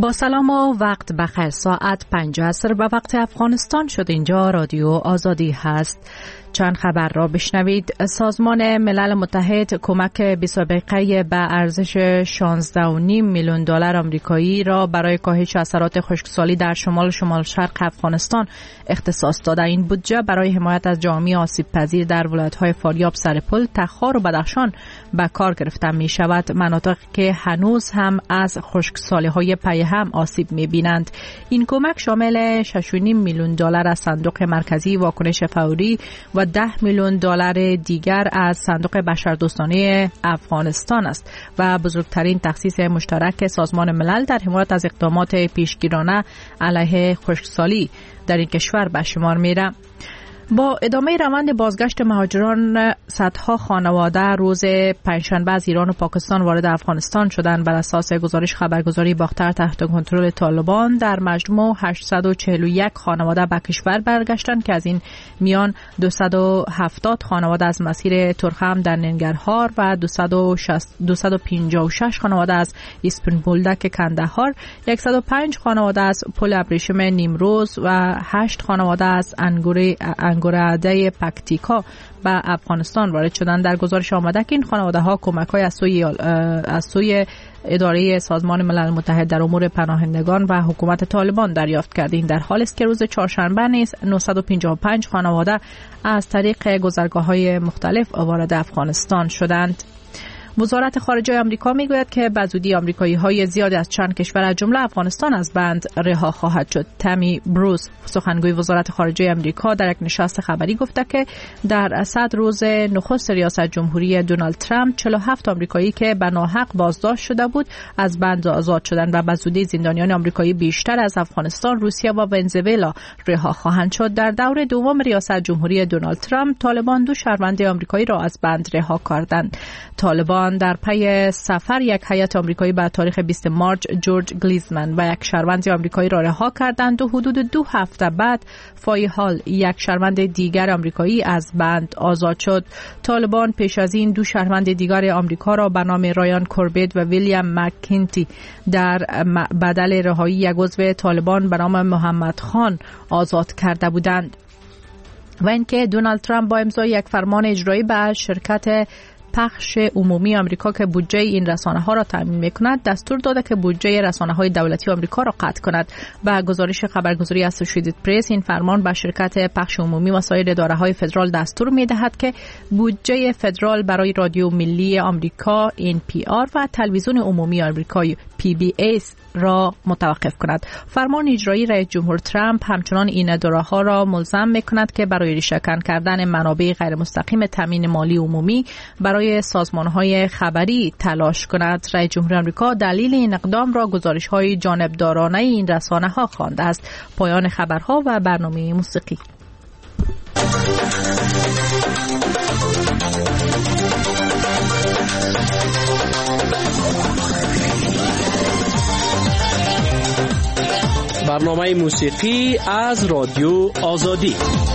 با سلام و وقت بخیر. ساعت 5 عصر به وقت افغانستان شد. اینجا رادیو آزادی هست. چند خبر را بشنوید. سازمان ملل متحد کمک بی‌سابقه به ارزش 16.5 میلیون دلار آمریکایی را برای کاهش اثرات خشکسالی در شمال شرق افغانستان اختصاص داده. این بودجه برای حمایت از جامعه آسیب پذیر در ولایت‌های فاریاب، سرپل، تخار و بدخشان به کار گرفته می شود. مناطقی که هنوز هم از خشکسالی‌های پی هم آسیب می‌بینند. این کمک شامل 6.5 میلیون دلار از صندوق مرکزی واکنش فوری و 10 میلیون دلار دیگر از صندوق بشردوستانه افغانستان است و بزرگترین تخصیص مشترک سازمان ملل در حمایت از اقدامات پیشگیرانه علیه خشکسالی در این کشور به شمار میره. با ادامه روند بازگشت مهاجران، صدها خانواده روز پنجشنبه از ایران و پاکستان وارد افغانستان شدند. بر اساس گزارش خبرگزاری باختر تحت کنترل طالبان، در مجموع 841 خانواده به کشور برگشتند که از این میان 270 خانواده از مسیر ترخم در ننگرهار و 256 خانواده از اسپن بولدک کندهار، 105 خانواده از پل ابریشم نیمروز و 8 خانواده از انگورعده پکتیکا به افغانستان وارد شدند. در گزارش آمده که این خانواده ها کمک های از سوی اداره سازمان ملل متحد در امور پناهندگان و حکومت طالبان دریافت کرده. این در حالی است که روز چهارشنبه نیز 955 خانواده از طریق گذرگاه‌های مختلف وارد افغانستان شدند. وزارت خارجه آمریکا میگوید که به زودی آمریکایی‌های زیادی از چند کشور از جمله افغانستان از بند رها خواهد شد. تامی بروس، سخنگوی وزارت خارجه آمریکا، در یک نشست خبری گفته که در 100 روز نخست ریاست جمهوری دونالد ترامپ 47 آمریکایی که به ناحق بازداشت شده بود از بند آزاد شدند و به زودی زندانیان آمریکایی بیشتر از افغانستان، روسیه و ونزوئلا رها خواهند شد. در دور دوم ریاست جمهوری دونالد ترامپ، طالبان 2 شهروند آمریکایی را از بند رها کردند. طالبان در پی سفر یک هیئت آمریکایی به تاریخ 20 مارچ جورج گلیزمن و یک شهروند آمریکایی را رها کردند و حدود 2 هفته بعد فایحال یک شهروند دیگر آمریکایی از بند آزاد شد. طالبان پیش از این 2 شهروند دیگر آمریکا را به نام رایان کوربیت و ویلیام مکینتی در بدل رهایی یک عضو طالبان به نام محمد خان آزاد کرده بودند. و اینکه دونالد ترامپ با امضای یک فرمان اجرایی به شرکت پخش عمومی آمریکا که بودجه این رسانه‌ها را تامین می‌کند دستور داده که بودجه رسانه‌های دولتی آمریکا را قطع کند. با گزارش خبرگزاری اسوسییتد پرس، این فرمان به شرکت پخش عمومی و سایر اداره‌های فدرال دستور می‌دهد که بودجه فدرال برای رادیو ملی آمریکا NPR و تلویزیون عمومی آمریکا PBS را متوقف کند. فرمان اجرایی رئیس جمهور ترامپ همچنان این اداره‌ها را ملزم می‌کند که برای ریشه‌کن کردن منابع غیر مستقیم تامین مالی عمومی برای سازمان‌های خبری تلاش کند. رئیس جمهور آمریکا دلیل این اقدام را گزارش‌های جانبدارانه این رسانه‌ها خوانده است. پایان خبرها و برنامه موسیقی. برنامه موسیقی از رادیو آزادی.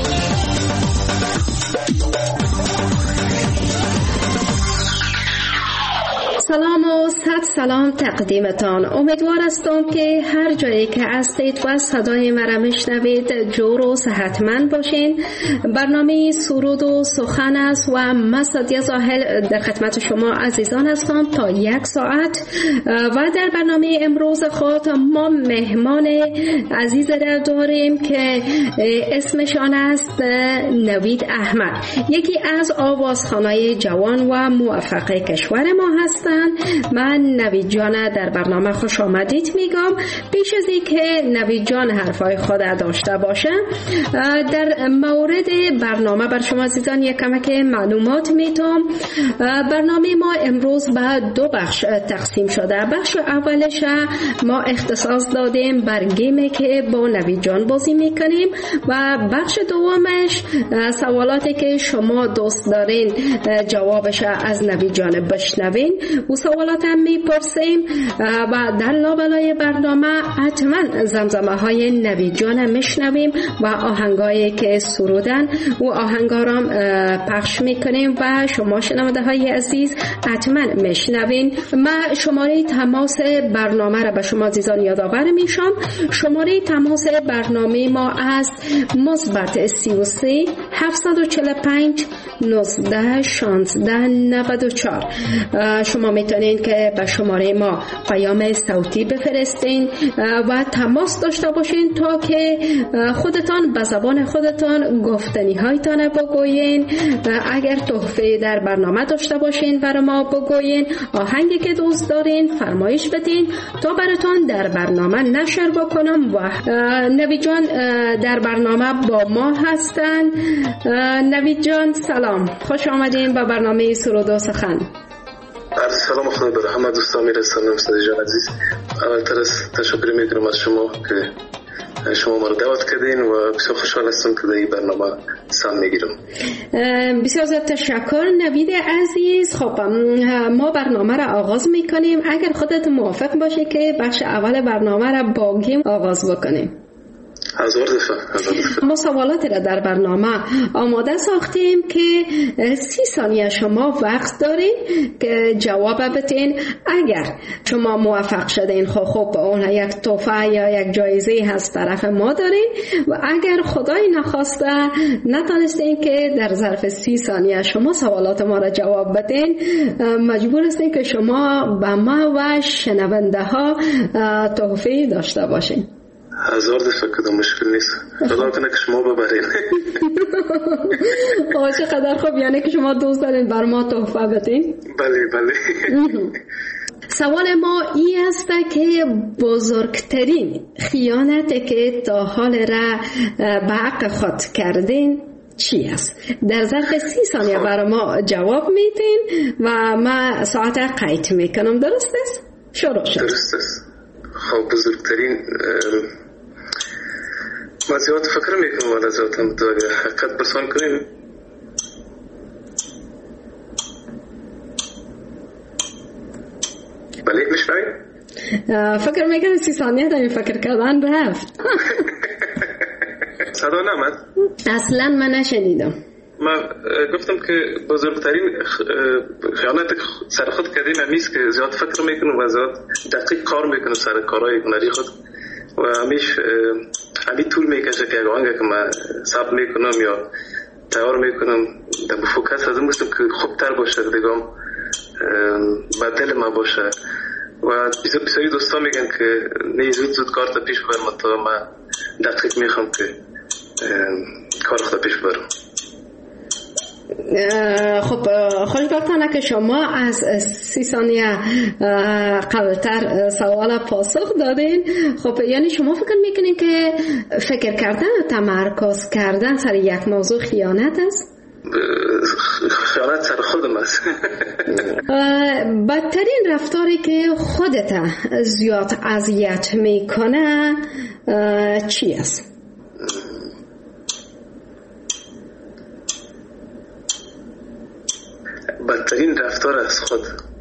سلام و صد سلام تقدیمتان. امیدوار هستم که هر جایی که هستید و صدای مرا میشنوید جور و صحتمند باشین. برنامه سرود و سخن است و من سعدیه زاهل در خدمت شما عزیزان هستم تا 1 ساعت. و در برنامه امروز خود ما مهمان عزیز را داریم که اسمشان است نوید احمد، یکی از آوازخوانای جوان و موفق کشور ما هستند. من نوید جان در برنامه خوش آمدید میگم. پیش از اینکه نوید جان حرفای خود داشته باشه، در مورد برنامه بر شما عزیزان یک کمک معلومات میتونم. برنامه ما امروز به 2 بخش تقسیم شده. بخش اولش ما اختصاص دادیم بر گیمی که با نوید جان بازی میکنیم و بخش دومش سوالاتی که شما دوست دارین جوابش از نوید جان بشنوین. و سوالات هم میپرسیم و در لابلای برنامه حتما زمزمه های نوید جان میشنویم و آهنگایی که سرودن و آهنگا را پخش میکنیم و شما شنونده های عزیز حتما میشنوین. من شماره تماس برنامه را به شما عزیزان یادآور میشم. شماره تماس برنامه ما است مثبت 33 745 19 16 94. شما میتونین که به شماره ما پیام صوتی بفرستین و تماس داشته باشین تا که خودتان به زبان خودتان گفتنی هایتان بگوین. اگر تحفه در برنامه داشته باشین برای ما بگوین، آهنگی که دوست دارین فرمایش بدین تا براتون در برنامه نشر بکنم. و نوید جان در برنامه با ما هستن. نوید جان سلام، خوش آمدین به برنامه سرود و سخن. سلام، خدا بر همه دوستان میرسانم. استاد جان عزیز، اولتر از تشکر میکنم از شما که شما ما رو دعوت کردین و بسیار خوشحال هستم که در این برنامه سهم میگیرم. بسیار زیاد تشکر نوید عزیز. خب ما برنامه را آغاز میکنیم. اگر خودت موافق باشه که بخش اول برنامه را با گیم آغاز بکنیم. هزار دفعه. ما سوالاتی را در برنامه آماده ساختیم که 30 ثانیه شما وقت دارین که جواب بدین. اگر شما موفق شدین خب اون یک تحفه یا یک جایزه هست طرف ما دارین و اگر خدای نخواسته نتونستین که در ظرف 30 ثانیه شما سوالات ما را جواب بدین، مجبور هستین که شما به ما و شنونده ها تحفه داشته باشین. هزار دفعه کدام مشکل نیست. خدا کنه که شما ببرین. چقدر خوب، یعنی که شما دوست دارین بر ما تحفه بدین؟ بله. سوال ما این است که بزرگترین خیانتی که تا حال را به حق خود کردین چی است؟ در ظرف 30 ثانیه بر ما جواب میدین و ما ساعت قید میکنم. درست است؟ شروع شد. درست است. خب بزرگترین ما زیاد فکر میکنم ولی ذاتم تو اگر حقیقت پرسان کنیم بله میشنوید؟ فکر میکنم 30 ثانیه در فکر کردن رفت. صدا نمد؟ اصلا من نشنیدم. من گفتم که بزرگترین خیانت سر خود کردیم همیست که زیاد فکر میکنم و زیاد دقیق کار میکنم سر کارهای هنری خود و همی طول میکشه که اگه که من ثبت میکنم یا تیار میکنم در فوکس از این بستم که خوبتر باشه دیگم به دل ما باشه و بسیاری دوستا میگن که نه زود کار تا پیش برم تا من دقیق میخوام که کار خود پیش برم. خب خوشبختانه که شما از 30 ثانیه قبلتر سوال پاسخ دادین. خب یعنی شما فکر میکنین که فکر کردن و تمرکز کردن سر یک موضوع خیانت است؟ خیانت سر خودم است. بدترین رفتاری که خودت زیاد اذیت میکنه چی است؟ بدترین رفتار از خود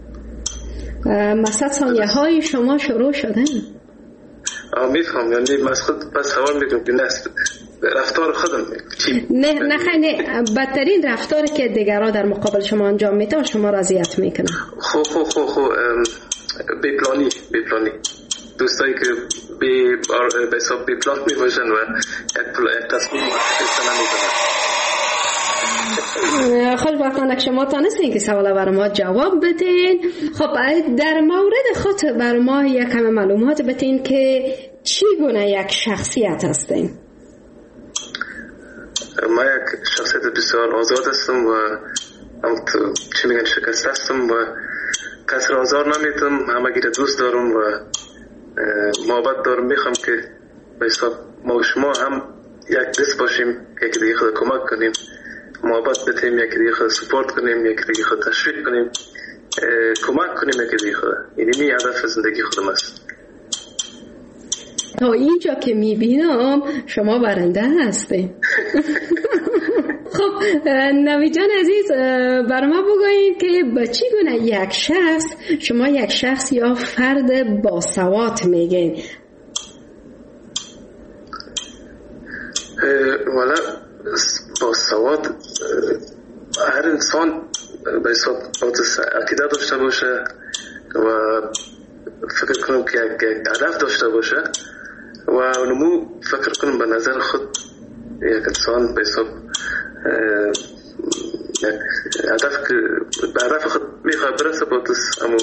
مثلا ثانیه های شما شروع شدن. میفهم، یعنی من از خود بس سوال میکنم که نست رفتار خودم نه خیلی بدترین رفتاری که دیگرها در مقابل شما انجام میده و شما را اذیت میکنه. خب بیپلانی دوستایی که به حساب بیپلان میباشن و یک تصمیم متخصص نمیکنن. خوشبختانه شما تانستین که سوال برای ما جواب بدین. خب در مورد خود برای ما یک کم معلومات بدین که چی گونه یک شخصیت هستین؟ ما یک شخصیت بسیار آزاد هستم و چی میگن شکست هستم و کس را آزار نمیدم، همه گیره دوست دارم و محبت دارم. میخوام که به حساب ما و شما هم یک دست باشیم، یکی دیگه خود کمک کنیم، محبت بدیم، یکی دیگه خود سپورت کنیم، یکی دیگه خود تشویق کنیم، کمک کنیم یکی دیگه خود. اینی هدف زندگی خودم است. تا اینجا که میبینم شما برنده هستین. خب نوید جان عزیز بر ما بگویید که با چی گونه یک شخص شما یک شخص یا فرد باسواد میگین؟ والا باسواد هر انسان به حساب عقیده داشته باشه و فکر کنم که یک هدف داشته باشه و نمو فکر کنم به نظر خود یک انسان به حساب هدف که به هدف خود میخواه برسه باتس امو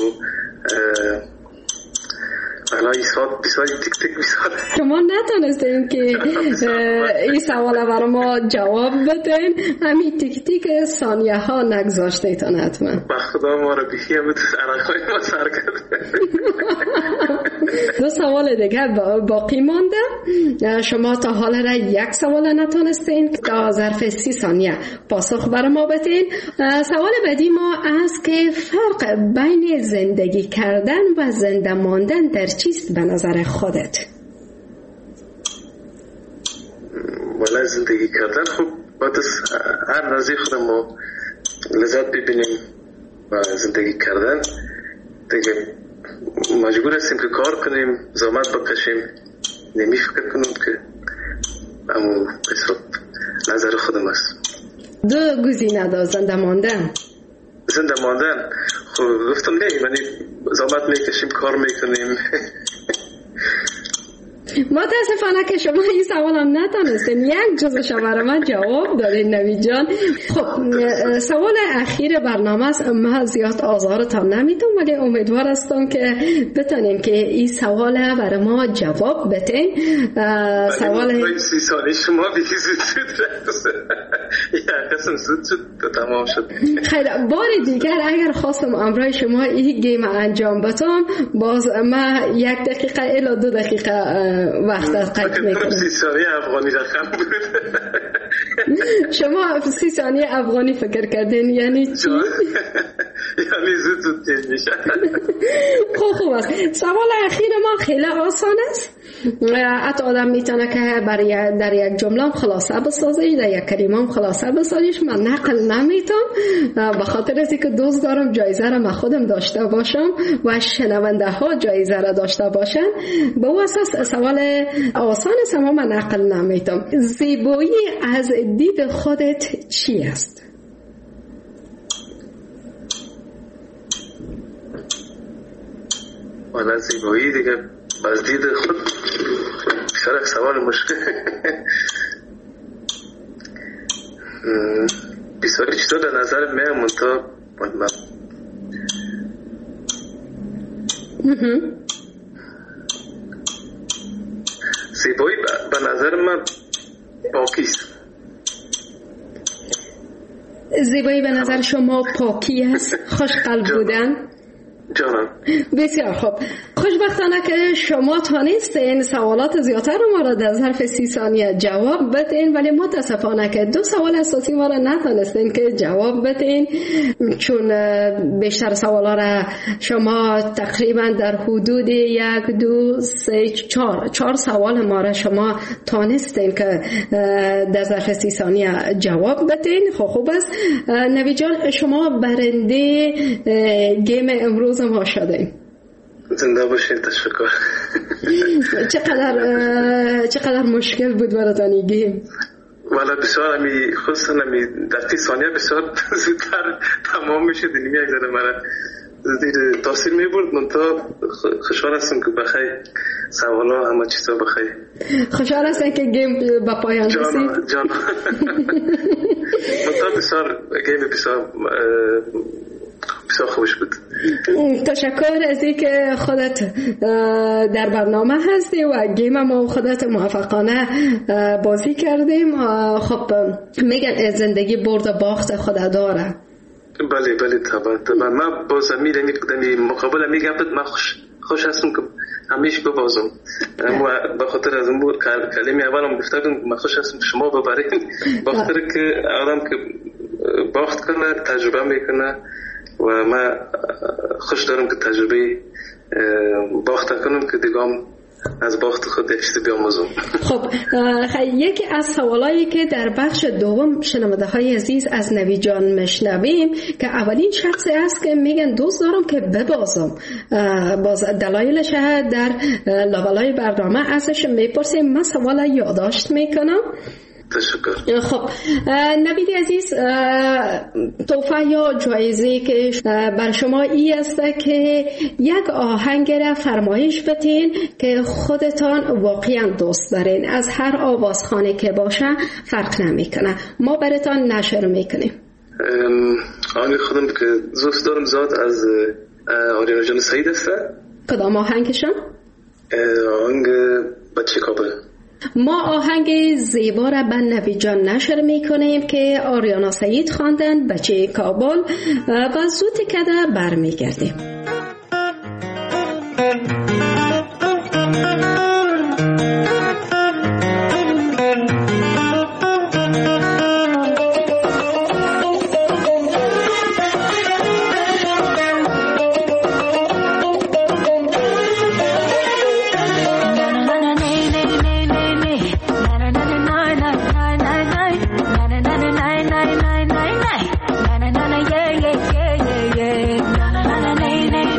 الان بیسال تک تک بیسال شما نتونستین که این سوال برای ما جواب بدین، همین تک تک ثانیه ها نگذاشته ایتان حتما. با خدا ما رو بیهی همه عرقای ما سر کرده. دو سوال دیگه باقی مانده. شما تا حال را یک سوال نتونستین تا ظرف 30 ثانیه پاسخ برای ما بدین. سوال بعدی ما است که فرق بین زندگی کردن و زنده ماندن در چیست به نظر خودت؟ ولی زندگی کردن خب باید هر نزدی خودم ما لذت ببینیم و زندگی کردن دیگه مجبور هستیم که کار کنیم، زحمت بکشیم، نمی فکر کنیم که امو حساب نظر خودم است. دو گزینه دار زنده ماندن. زنده ماندن خب گفتم نه، یعنی زحمت میکشیم، کار میکنیم. متاسفانه که شما این سوال هم نتونستین یک جزش برای من جواب دادین نوید جان. خب سوال اخیر برنامه است، من زیاد آزارتان نمیدم ولی امیدوار هستم که بتونین که این سوال برای ما جواب بدین. سوال 30 ثانیه شما دیگه زود یک قسم زود شد تمام شد. خیلی بار دیگر اگر خواستم امروز شما این گیم انجام بدم باز من 1 دقیقه الی 2 دقیقه وقت قید میکنم. 30 ثانیه افغانی رقم بود. شما 30 ثانیه افغانی فکر کردین یعنی چی؟ یعنی زود تیز میشه. خوب است. سوال اخیر ما خیلی آسان است. حتی آدم میتونه که در یک جمله خلاصه بسازه، در یک کلمه خلاصه بسازیش. من نقل نمیتونم به خاطر از اینکه دوست دارم جایزه را من خودم داشته باشم و شنونده ها جایزه را داشته باشن. به اساس سوال آسان است اما من نقل نمیتونم. زیبایی از دید خودت چی است؟ والا زیبایی دیگه از دید خود بسیار سوال مشکل. بسیار چیزا در نظر من منطقه زیبایی به نظر من پاکیست. زیبایی به نظر شما پاکی است، خوش قلب بودن؟ جانم. بسیار خوب. خوشبختانه که شما تانستین سوالات زیادتر ما را در ظرف 30 ثانیه جواب بدین ولی متاسفانه که 2 سوال اساسی ما را نتونستین که جواب بدین، چون بیشتر سوالا را شما تقریبا در حدود 1 2 3 4 سوال ما را شما تانستین که در ظرف 30 ثانیه جواب بدین. خوب است. نوید جان شما برنده گیم امروز ما شدین. زنده باشین. تشکر. چقدر مشکل بود براتون این گیم؟ والا بسیار همی خصوصا همی در 30 ثانیه بسیار زودتر تمام میشه. دیگه یک ذره مرا زیر تاثیر میبرد. من تا خوشحال هستم که بخیر سوالا همه چیزا بخیر. خوشحال هستم که گیم با پایان رسید. جان من تا بسیار گیم بسیار خوش بود. تشکر از اینکه خودت در برنامه هستی و گیم ما خودت موفقانه بازی کردیم. خب میگن زندگی برد و باخت خود داره. بله طبعا من با زمین مقابل میگم من خوش هستم که همیشه ببازم. با خاطر از اون کلمه اولم گفتم من خوش هستم شما ببرین. با خاطر که آدم که باخت کنه تجربه میکنه و من خوش دارم که تجربه باخت کنم که دیگه از باخت خود یک چیز بیاموزم. خب یکی از سوالایی که در بخش دوم شنونده های عزیز از نوید جان میشنویم که اولین شخصی است که میگن دوست دارم که ببازم، باز دلایلش در لابلای برنامه ازش میپرسیم. من سوال یادداشت میکنم. تشکر. خب نوید عزیز، تحفه یا جایزه که بر شما ای است که یک آهنگ را فرمایش بتین که خودتان واقعا دوست دارین، از هر آوازخانه که باشه فرق نمیکنه، ما براتان نشر میکنیم. آهنگ خودم که دوست دارم زیاد از آریانا جان سعید است. کدام آهنگشان؟ آهنگ بچه کابل. ما آهنگ زیبا را به نوید جان نشر میکنیم که آریانا سعید خواندن، بچه کابل، و زود کده برمیگردیم. na na na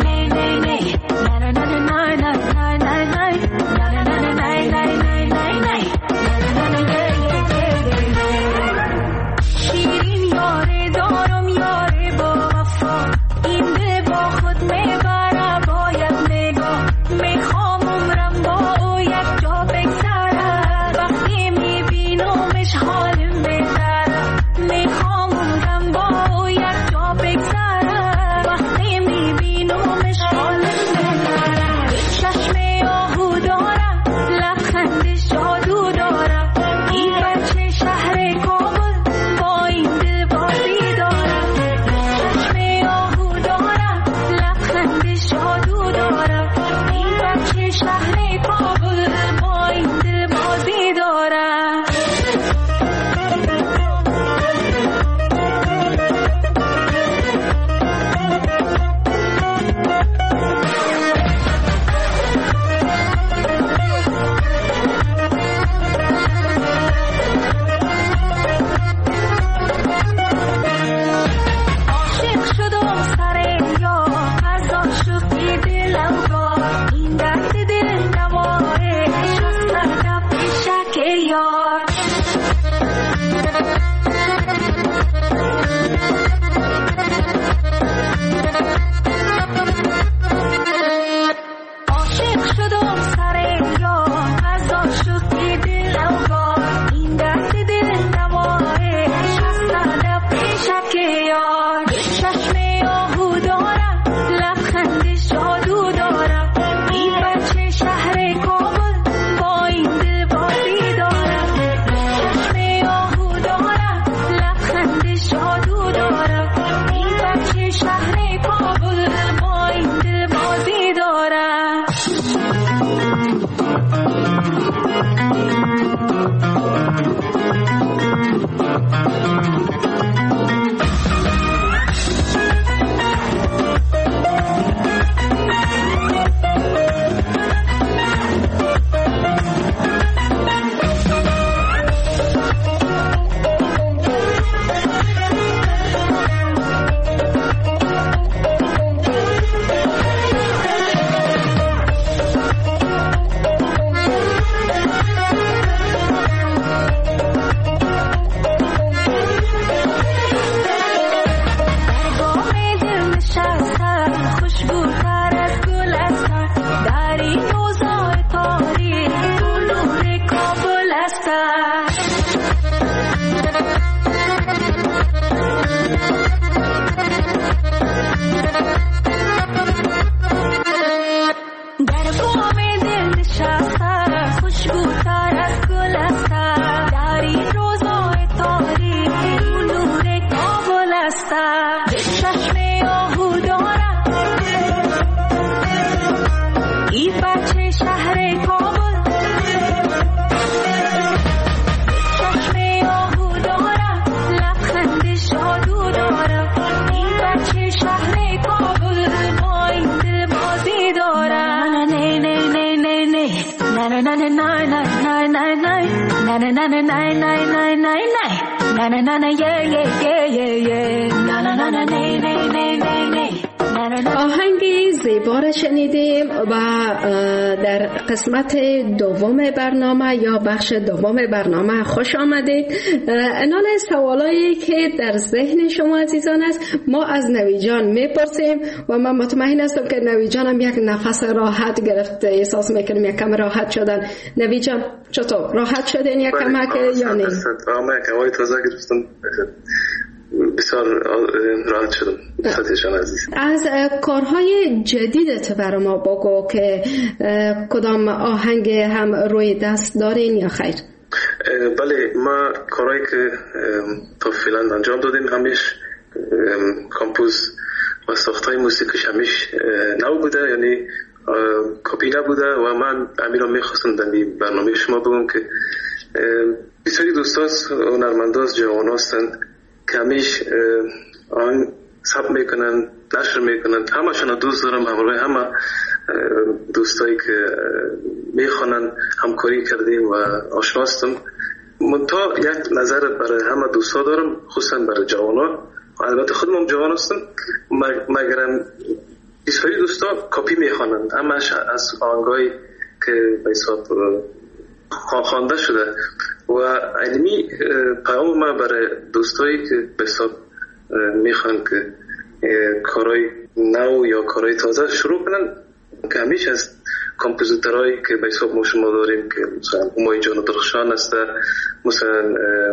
na na na na na na na na yeah yeah yeah yeah na na na na na. آهنگ زیبا را شنیدیم و در قسمت دوم برنامه یا بخش دوم برنامه خوش آمدید. انال سوالایی که در ذهن شما عزیزان است ما از نوی جان میپرسیم و من مطمئن هستم که نوی جان هم یک نفس راحت گرفته، احساس میکنیم یک کم راحت شدن. نوی جان چطور راحت شدین یک کمک یا نه؟ یک هوای تازه گرفتم، بسیار راحت شدم. فتحشان عزیز، از کارهای جدیدت برای ما بگو که کدام آهنگ هم روی دست دارین یا خیر؟ بله، ما کارهایی که تا فعلا انجام دادیم همیش کامپوز و ساختای موسیقیش همیش نو بوده، یعنی کپی نبوده و من امیر رو میخواستم در برنامه شما بگم که بسیاری دوستاست هنرمنداست جوان هستن که همیش آن ثبت میکنن، نشر میکنن. همشون دوست دارم، همراه همه دوستایی که میخوانن همکاری کردیم و آشنا هستم. منتها یک نظر برای همه دوستا دارم، خصوصا برای جوانا. البته خودم جوان هستم، مگرم بسیاری دوستا کپی میخوانن، همش از آهنگایی که به حساب خوانده شده. و علمی پیام ما برای دوستایی که به حساب میخوان که کارهای نو یا کارهای تازه شروع کنن، که همیشه از کمپوزیترهایی که به حساب ما شما داریم که مثلا همای جان درخشان هستن، مثلا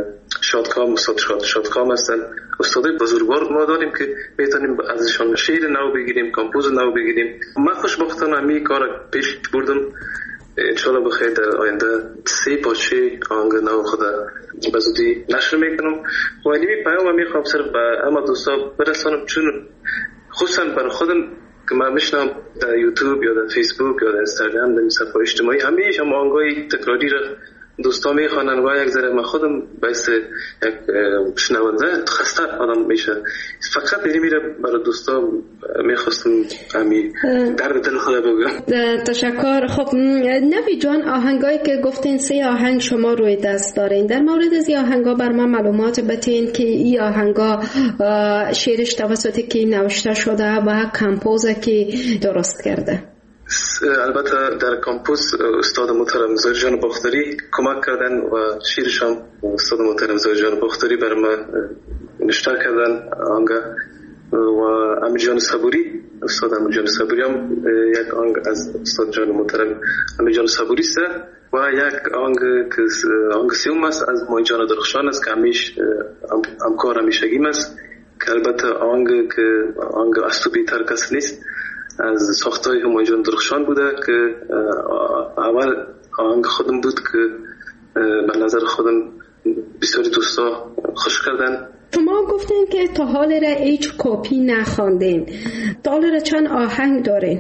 شادکام هستن، استادای بزرگوار ما داریم که میتونیم ازشان شعر نو بگیریم، کمپوز نو بگیریم. من خوشبختانه همی کار پیش بردم، انشالله بخیر در آینده 3 پارچه آهنگ نو خود به زودی نشر میکنم. و اینمی پیام میخوام صرف به همه دوستا برسانم، چون خصوصا برای خودم که من میشنم در یوتیوب یا در فیسبوک یا در اینستاگرام، در صفحه اجتماعی همیشه هم آهنگای تکراری را دوستا میخوانن و یک ذره من خودم باعث یک شنونده خسته آدم میشه. فقط اینمی را برای دوستا میخواستم همی درد دل خود بگم. تشکر. خب نوی جان، آهنگایی که گفتین 3 آهنگ شما روی دست دارین، در مورد از این آهنگا بر من معلومات بتین که این آهنگا شعرش توسط کی نوشته شده و کمپوز کی درست کرده؟ البته در کمپوز استاد محترم زهیر جان باختری کمک کردن و شعرش هم استاد محترم زهیر جان باختری بر من نوشته کردن آهنگ. و امیر جان صبوری، استاد امیر جان صبوری هم یک آهنگ از استاد جان محترم امیر جان صبوری است و یک آهنگ سیوم است از مای جان درخشان است که همیش همکار همیشگیم است، که البته آهنگ از تو بیتر کس نیست، از ساختای همای جان درخشان بوده که اول آهنگ خودم بود که به نظر خودم بسیاری دوستا خوش کردن. شما گفتین که تا حال را هیچ کپی نخواندین، تا حال را چند آهنگ دارین؟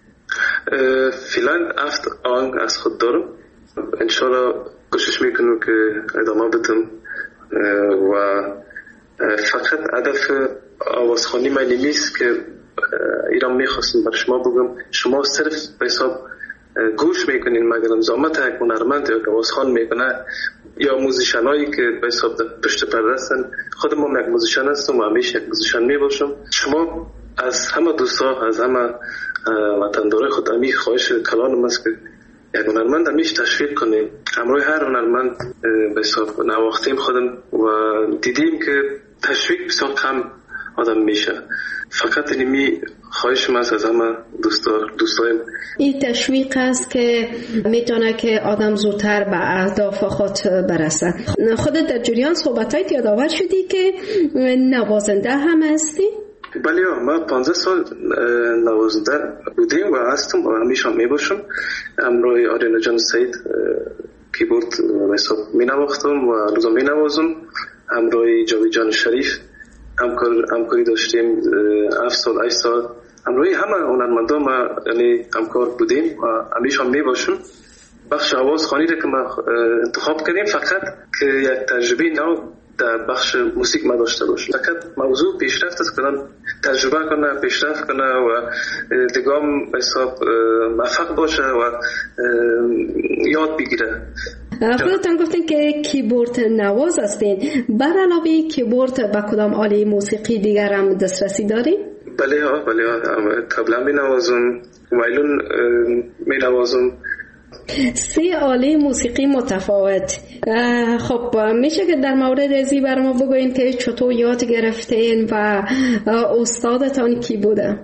فعلا 7 آهنگ از خود دارم، انشالله کوشش میکنم که ادامه بدم. و فقط هدف آوازخوانی من نیست که ایران میخواستم بر شما بگم شما صرف به حساب گوش میکنین، مگر زحمت یک هنرمند یا آوازخوان میکنه یا موزیشنایی که به حساب پشت پرده هستن. خودم هم یک موزیشن هستم و همیشه یک موزیشن میباشم. شما از همه دوستا، از همه وطندارای خود همی خواهش کلانم است که یک هنرمند همیشه تشویق کنیم. همراه هر هنرمند به حساب نواختیم خودم و دیدیم که تشویق بسیار کم آدم میشه. فقط اینمی خواهش من از همه دوستایم این تشویق است که میتونه که آدم زودتر به اهداف خود برسه. خودت در جریان صحبتایت یادآور شدی که نوازنده هم هستی؟ بله، من 15 سال نوازنده بودیم و هستم و همیشه میباشم. همراه آریانا جان سید کیبورد حساب می نواختم و روزا می نوازم. همراه جاوید جان شریف همکاری داشتیم 7 سال 8 سال. همراه همه هنرمندان ما یعنی همکار بودیم و همیشه هم میباشم. بخش آوازخوانی را که ما انتخاب کردیم فقط که یک تجربه نو در بخش موسیقی ما داشته باشیم. فقط موضوع پیشرفت است که تجربه کنه، پیشرفت کنه و دیگام حساب موفق باشه و یاد بگیره. خودتان گفتین که کیبورد نواز هستین، بر علاوه کیبورد به کدام آله موسیقی دیگر هم دسترسی دارین؟ بله ها طبله می نوازم، وایلون می نوازم. 3 آله موسیقی متفاوت. خب میشه که در مورد ازی بر ما بگوین که چطور یاد گرفتین و استادتان کی بوده؟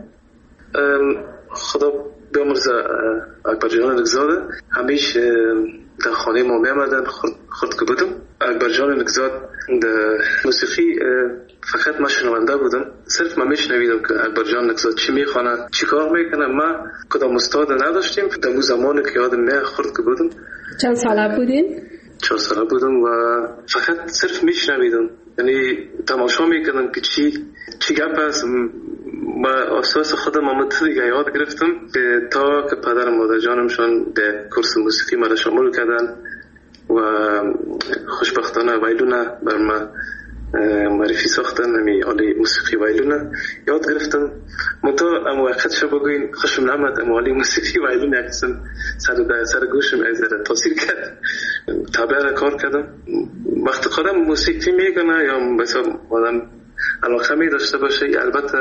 خدا بیامرزه اکبر جان نگزاده، همیشه در خانه ما می آمدن خورد که بودم. اکبر جان نگزاد در موسیقی فقط ما شنونده بودم، صرف ما میشنویدم که اکبر جان نگزاد چی میخوانه، چی کار میکنه. ما کدام استاد نداشتیم در اون زمانی که یادم میاد خورد که بودم. چند ساله بودین؟ 4 ساله بودم و فقط صرف میشنویدم، یعنی تماشا میکردم که چی گپ است. ما اساس خودم آمد دیگه یاد گرفتم که تا که پدر و مادر جانمشان در کورس موسیقی مرا شامل کردن و خوشبختانه وایلونه بر ما معرفی ساختن. همی آله موسیقی وایلونه یاد گرفتم. منطقه اما وقت شب بگوین خوشم نامد، اما آله موسیقی وایلونه اکسن سر گوشم از تاثیر کرد. طبعا را کار کردم. وقت خودم موسیقی میگنه یا مثلا آدم علاقه می داشته باشه، البته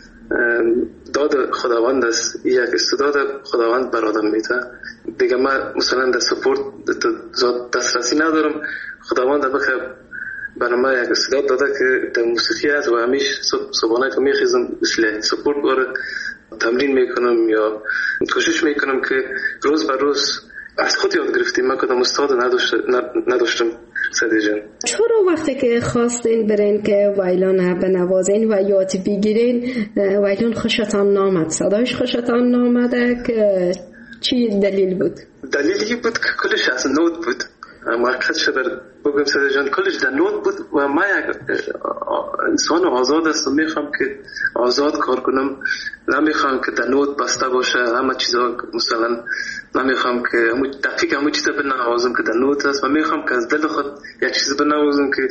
داد خداوند است، یک استعداد خداوند بر آدم میده دیگه. ما مثلا در سپورت دسترسی ندارم، خداوند بخیر برای ما یک استعداد داده که در موسیقی است و همیشه صبحانه که میخیزم مثل سپورت باره تمرین میکنم یا کوشش میکنم که روز بر روز از خود یاد گرفتیم. من کدام استاد نداشتم. سعدی جان، چرا وقتی که خواستین برین که وایلون بنوازین و یاد بگیرین وایلون خوشتان نامد، صدایش خوشتان نامده که چی دلیل بود؟ دلیلی بود که کلش از نوت بود. حقیقت شبر بگم سعدی جان، کلش در نوت بود و ما یک انسان آزاد است و میخوام که آزاد کار کنم. نمیخوام که در نوت بسته باشه همه چیزا. مثلا نمیخوام که دقیق همه چیزا بنوازم که در نوت است و میخوام که از دل خود یک چیز بنوازم که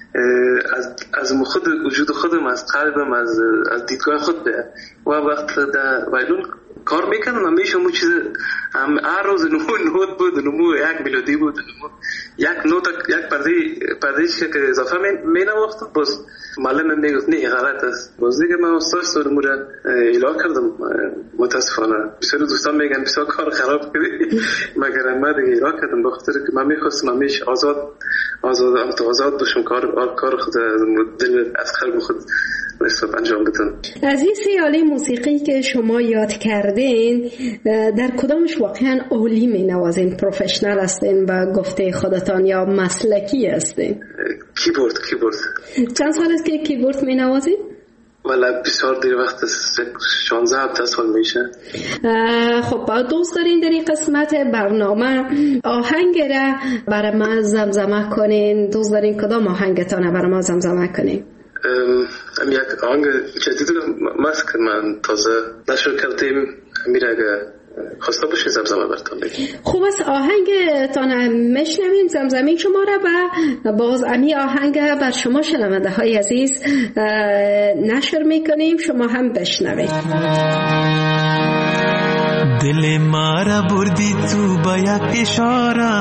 از خود وجود خودم، از قلبم، از دیدگاه خود بیاد. و وقت در وایلون کار میکنم همیشه همون چیز هر روز نوت بود، نمو یک ملودی بود، یک نوت، یک پردهش که اضافه می نواختم. باز معلم میگفت نه غلط است. باز دیگه من استاد سرمو را اعلام کردم. متاسفانه بسیار دوستان میگن بسیار کار خراب کردی، مگر من دیگه اعلام کردم بخاطر که من میخواستم همیشه آزاد باشم، کار خود دل از قلب خود حساب انجام بدم. از این 3 آله موسیقی که شما یاد کردین در کدامش واقعا عالی می نوازین، پروفشنال هستین و گفته خودتان یا مسلکی هستین؟ کیبورد. چند سال است که کیبورد می نوازین؟ والا بسیار دیر وقت است، 16 سال میشه. خب دوست دارین در این قسمت برنامه آهنگ را برای ما زمزمه کنین؟ دوست دارین کدام آهنگتان برای ما زمزمه کنین؟ یک آهنگ جدید ماست که من تازه نشر کردیم، میره اگه خواسته باشین زمزمه برتان بگیم. خوب است، آهنگتان میشنویم، زمزمه شما را و باز امی آهنگ بر شما شنونده های عزیز نشر میکنیم، شما هم بشنوید. دل ما را بردی تو با یک اشاره،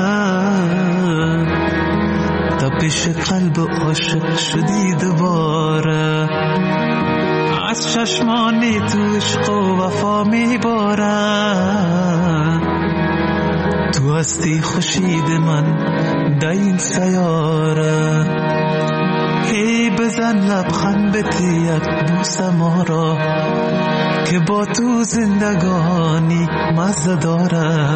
تپش قلب عاشق شدی دوباره، از چشمان تو عشق و وفا میباره، تو هستی خورشید من در این سیاره، هی بزن لبخند بده یک بوس ما را که با تو زندگانی مزه داره.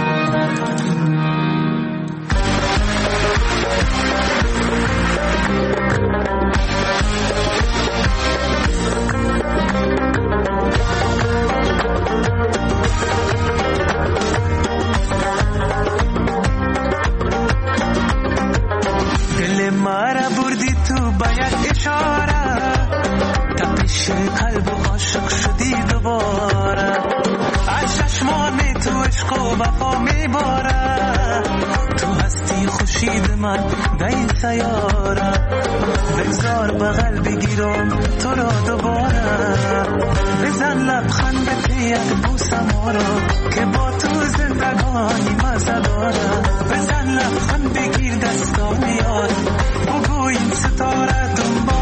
قلب عاشق شدی دوباره، از چشمان تو عشق و وفا میباره، تو هستی خورشید من در این سیاره، بگذار بغل بگیرم تو را دوباره، بزن لبخند به پیت بوسم آرا که با تو زندگانی مزه دارم. بزن لبخند بگیر دستان یارم، بگو این ستاره دنبال